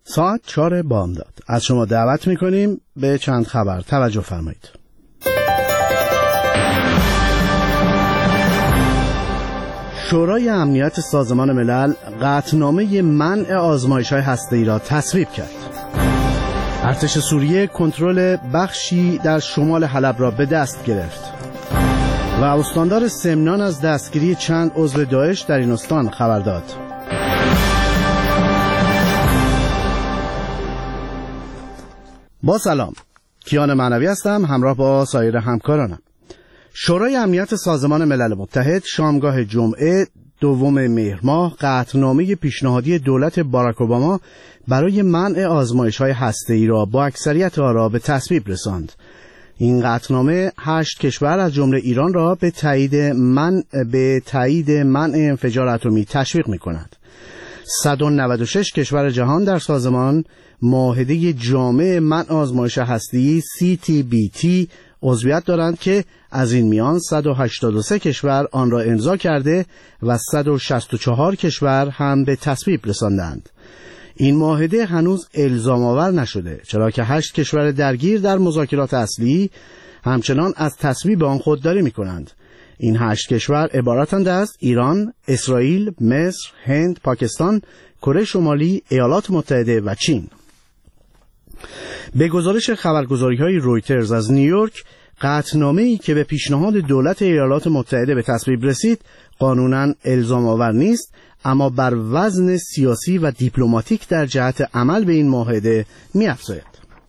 ساعت 4 بامداد. از شما دعوت میکنیم به چند خبر توجه فرمایید. شورای امنیت سازمان ملل قطعنامه منع آزمایش‌های هسته‌ای را تصویب کرد. ارتش سوریه کنترل بخشی در شمال حلب را به دست گرفت و استاندار سمنان از دستگیری چند عضو داعش در این استان خبر داد. با سلام، کیان معنوی هستم، همراه با سایر همکارانم. شورای امنیت سازمان ملل متحد شامگاه جمعه 2 مهر ماه قطعنامه پیشنهادی دولت باراک اوباما برای منع آزمایش‌های هسته‌ای را با اکثریت آرا به تصویب رساند. این قطعنامه 8 کشور از جمله ایران را به تایید منع انفجار اتمی تشویق می‌کند. 196 کشور جهان در سازمان معاهده جامع منع آزمایش هسته‌ای CTBT عضویت دارند که از این میان 183 کشور آن را امضا کرده و 164 کشور هم به تصویب رساندند. این معاهده هنوز الزام آور نشده، چرا که 8 کشور درگیر در مذاکرات اصلی همچنان از تصویب آن خودداری می‌کنند. این 8 کشور عبارتند از ایران، اسرائیل، مصر، هند، پاکستان، کره شمالی، ایالات متحده و چین. به گزارش خبرگزاری‌های رویترز از نیویورک، قطعنامه‌ای که به پیشنهاد دولت ایالات متحده به تصویب رسید قانوناً الزام آور نیست، اما بر وزن سیاسی و دیپلماتیک در جهت عمل به این معاهده می‌افزاید.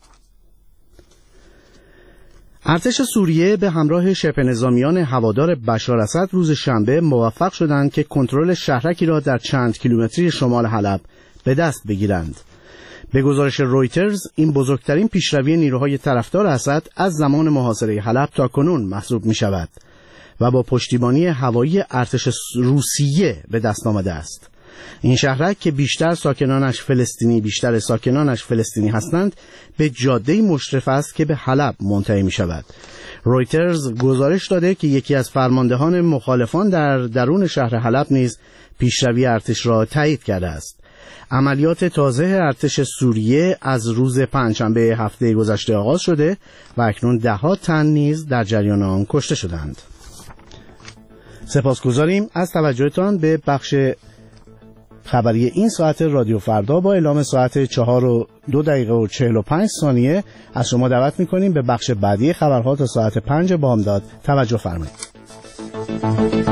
ارتش سوریه به همراه شبه نظامیان هوادار بشار اسد روز شنبه موفق شدند که کنترل شهرکی را در چند کیلومتری شمال حلب به دست بگیرند. به گزارش رویترز، این بزرگترین پیشروی نیروهای طرفدار اسد از زمان محاصره حلب تا کنون محسوب می شود و با پشتیبانی هوایی ارتش روسیه به دست آمده است. این شهرک که بیشتر ساکنانش فلسطینی هستند، به جاده‌ای مشرف است که به حلب منتهی می شود. رویترز گزارش داده که یکی از فرماندهان مخالفان در درون شهر حلب نیز پیشروی ارتش را تایید کرده است. عملیات تازه ارتش سوریه از روز پنجشنبه هفته گذشته آغاز شده و اکنون 10 تن نیز در جریان آن کشته شدند. سپاسگزاریم از توجهتان به بخش خبری این ساعت رادیو فردا. با اعلام ساعت 4:02:45 از شما دعوت می‌کنیم به بخش بعدی خبرها تا ساعت 5 بامداد توجه فرمایید.